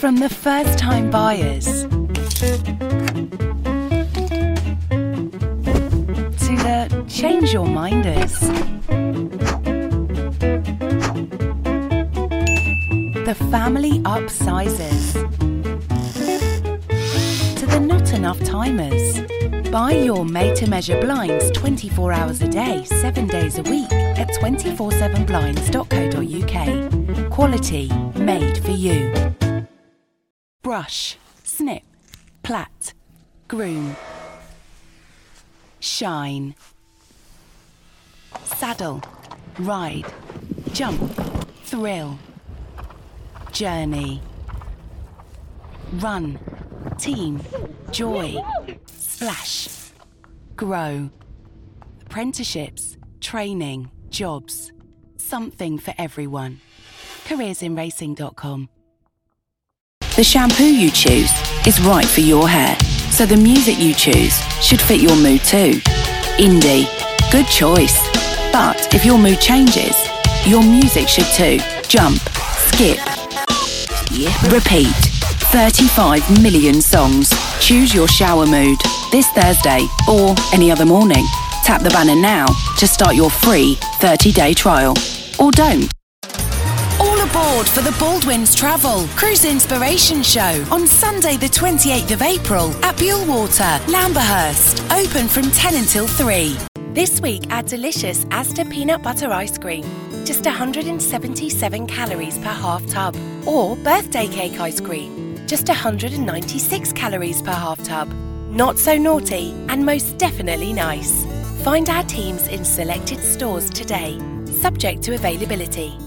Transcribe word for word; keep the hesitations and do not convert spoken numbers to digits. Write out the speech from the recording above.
From the first-time buyers to the change-your-minders, the family upsizers to the not-enough-timers. Buy your made-to-measure blinds twenty-four hours a day, seven days a week at two four seven blinds dot co dot U K. Quality made for you. Brush, snip, plait, groom, shine, saddle, ride, jump, thrill, journey, run, team, joy, splash, grow, apprenticeships, training, jobs, something for everyone. careers in racing dot com. The shampoo you choose is right for your hair, so the music you choose should fit your mood too. Indie, good choice. But if your mood changes, your music should too. Jump, skip, repeat. thirty-five million songs. Choose your shower mood this Thursday or any other morning. Tap the banner now to start your free thirty-day trial. Or don't. All aboard for the Baldwins Travel Cruise Inspiration Show on Sunday the twenty-eighth of April at Buellwater, Lamberhurst. Open from ten until three. This week, add delicious Asda peanut butter ice cream. Just one hundred seventy-seven calories per half tub. Or birthday cake ice cream. Just one hundred ninety-six calories per half tub. Not so naughty and most definitely nice. Find our teams in selected stores today, subject to availability.